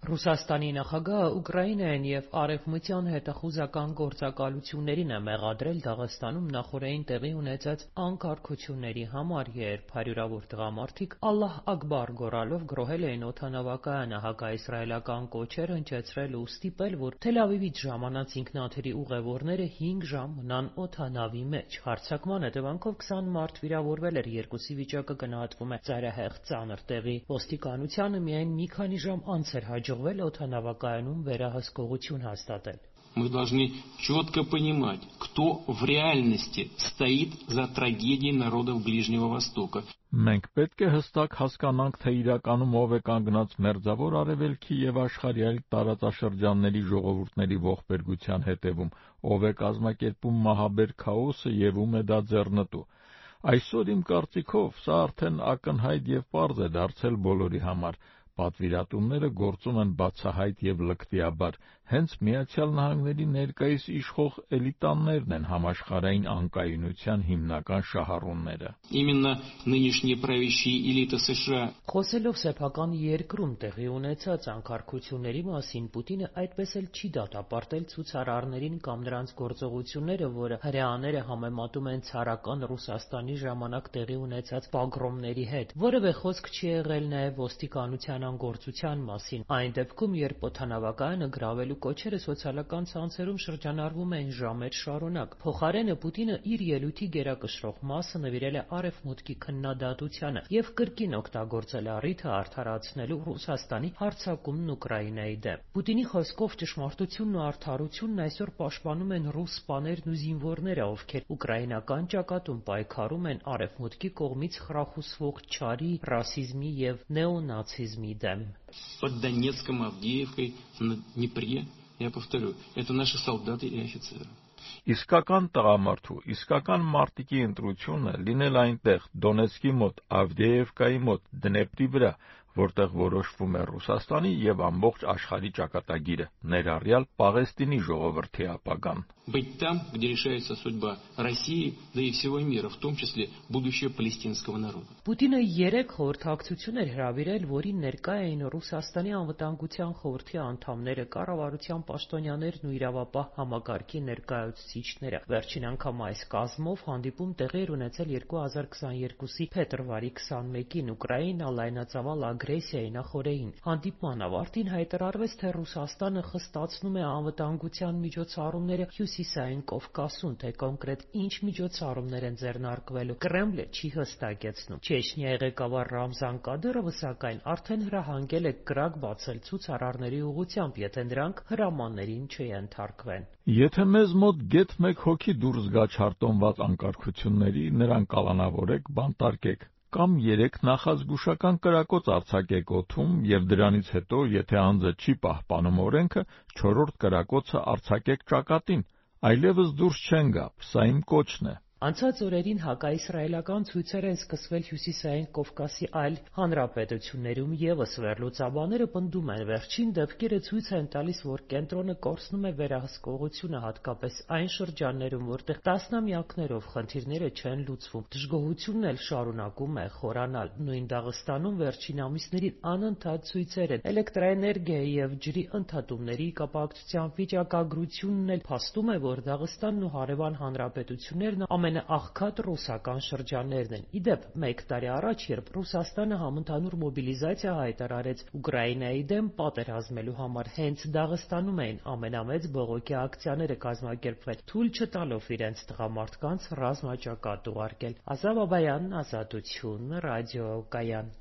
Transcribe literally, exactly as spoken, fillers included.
Ռուսաստանի նախագահը Ուկրաինային և արևմտյան հետախուզական գործակալություններին է մեղադրել Դաղստանում նախօրեին տեղի ունեցած անկարգությունների համար, երբ հարյուրավոր տղամարդիկ «Ալլահ Ակբար» գոռալով գրոհել էին օդանավակայանը, հակաիսրայելական կոչեր հնչեցրել ու ստիպել, որ Թել Ավիվից ժամանած ինքնաթիռի ուղևորները հինգ ժամ մնան օդանավի մեջ։ Հարձակման հետևանքով քսան մարդ վիրավորվել էր, երկուսի վիճակը գնահատվում է ծայրահեղ ծանր տեղի։ Ոստիկանությանը միայն մի քանի ժամ անց էր հաջողվել օդանավակայանում վերահսկողություն հաստատել։ Мы должны четко понимать, кто в реальности стоит за трагедией народов Ближнего Востока. Մենք պետք է հստակ հասկանանք, թե իրականում ով է կանգնած Մերձավոր Արևելքի և աշխարհի այլ տարածաշրջանների ժողովուրդների ողբերգության հետևում, ով է կազմակերպում մահաբեր քաոսը և ում է դա ձեռնտու։ Այսօր իմ կարծիքով սա արդեն ակնհայտ և պարզ է դարձել բոլորի համար։ Պատվիրատուները գործում են բացահայտ և լկտիաբար, հենց Միացյալ Նահանգների ներկայիս իշխող էլիտաներն են համաշխարհային անկայունության հիմնական շահառուները։ Именно нынешние правящие элиты США. Խոսելով սեփական երկրում տեղի ունեցած անկարգությունների մասին, Պուտինը այդպես էլ չի դատապարտել ցուցարարներին կամ նրանց գործողությունները, որը հրեաները համեմատում են ցարական Ռուսաստանի ժամանակ տեղի ունեցած պոգրոմների հետ։ Որևէ խոսք չի եղել նաև ոստիկանության անգործության մասին, այն դեպքում, երբ օդանավակայանը գրավելու կոչերը սոցիալական ցանցերում շրջանառվում էին ժամեր շարունակ։ Փոխարենը Պուտինը իր ելույթի գերակշռող մասը նվիրել է Արևմուտքի քննադատությանը և կրկին օգտագործել առիթը արդարացնելու Ռուսաստանի հարձակումն Ուկրաինայի դեմ։ Պուտինի խոսքով ճշմարտությունն ու արդարությունն այսօր պաշտպանում են ռուս սպաներն ու զինվորները, ովքեր ուկրաինական ճակատում պայքարում են Արևմուտքի կողմից խրախուսվող չարի, ռասիզմի և նեոնացիզմի դեմ։ Под Донецком, Авдеевкой, на Днепре, я повторю, это наши солдаты и офицеры. Իսկական տղամարդու, իսկական մարտիկի ընտրությունը լինել այնտեղ, Դոնեցկի մոտ, Ավդեևկայի մոտ, Դնեպրի վրա, որտեղ որոշվում է Ռուսաստանի և ամբողջ աշխարհի ճակատագիրը, ներառյալ Պաղեստինի ժողովրդի ապագան։ Быть там, где решается судьба России, да и всего мира, в том числе будущее палестинского народа. Պուտինը երեք խորհրդակցություն էր հրավիրել, որին ներկա էին Ռուսաստանի անվտանգության խորհրդի անդամները, կառավարության պաշտոնյաներն ու իրավապահ համակարգի ներկայացուցիչները։ Վերջին անգամ այս կազմով հանդիպում տեղի էր ունեցել երկու հազար քսաներկուսի փետրվարի քսանմեկին Ուկրաինա լայնածավալ ագրեսիայի նախօրեին։ Հանդիպման ավարտին հայտարարվեց, թե Ռուսաստանը խստացնում է անվտանգության միջոցառումները Հյուսիսային Կովկասում, թե կոնկրետ ինչ միջոցառումներ են ձեռնարկվելու, Կրեմլը չի հստակեցնում։ Չեչնիայի ղեկավար Ռամզան Կադիրովը, սակայն, արդեն հրահանգել է կրակ բացել ցուցարարների ուղղությամբ, եթե նրանք հրամաններին չենթարկվեն։ Եթե մեզ մոտ գեթ մեկ հոգի դուրս գա չարտոնված անկարգությունների, նրան կալանավորեք, բանտարկեք, կամ երեք նախազգուշական կրակոց արձակեք օդում և դրանից հետո, եթե անձը չի պահպանում օրենքը, չորրորդ կրակոցը արձակեք ճակատին։ Այլևս դուրս չեն գա, սա իմ կոչն է։ Անցած օրերին հակաիսրայելական ցույցեր են սկսվել Հյուսիսային Կովկասի այլ հանրապետություններում ևս։ Վերլուծաբանները պնդում են, վերջին դեպքերը ցույց են տալիս, որ կենտրոնը կորցնում է վերահսկողությունը, հատկապես այն շրջաններում, որտեղ տասնամյակներով խնդիրները չեն լուծվում։ Դժգոհությունն էլ շարունակում է խորանալ։ Նույն Դաղստանում վերջին ամիսներին անընդհատ ցույցեր են։ Էլեկտրաէներգիայի և ջրի ընդհատումների կապակցությամբ վիճակագրությունն էլ փաստում է, որ Դաղստանն ու հարևան հանրապետություններն ամենաաղքատ ռուսական շրջաններն են։ Ի դեպ, մեկ տարի առաջ, երբ Ռուսաստանը համընդհանուր մոբիլիզացիա հայտարարեց Ուկրաինայի դեմ պատերազմելու համար, հենց Դաղստանում էին ամենամեծ բողոքի ակցիաները կազմակերպվել, թույլ չտալով իրենց տղամարդկանց ռազմաճակատ ուղարկել։ Ազատ Բաբայան, Ազատություն, ռադիոկայան։